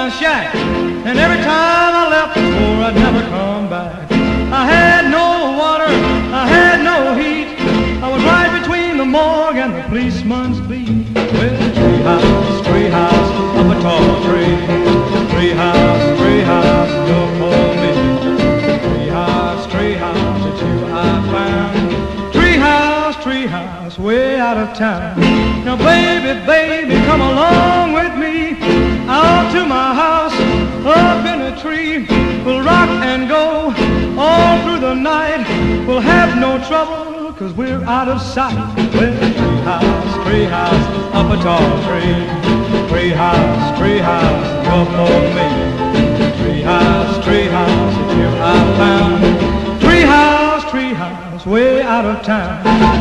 down shack, and every time I left the door, I'd never come back. I had no water, I had no heat. I was right between the morgue and the policeman's beat. Well, tree house, up a tall tree. Tree house, you're for me. Tree house, it's you I found. Tree house, way out of town. Now baby, come along with me out to my house, up in a tree. We'll rock and go all through the night. We'll have no trouble, 'cause we're out of sight. Well, tree house, up a tall tree. Tree house, you're for me. Tree house, it's you I found. Tree house, way out of town.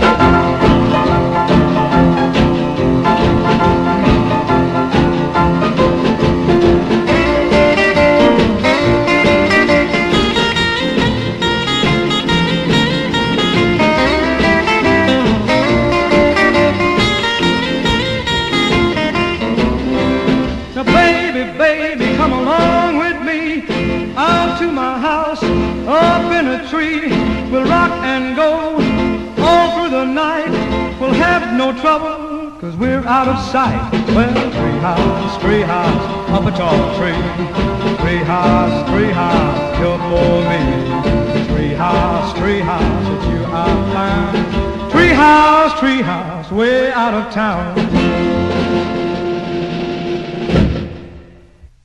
Baby, come along with me out to my house, up in a tree. We'll rock and go all through the night. We'll have no trouble, 'cause we're out of sight. Well, tree house, up a tall tree. Tree house, you're for me. Tree house, it's you I found. Tree house, way out of town.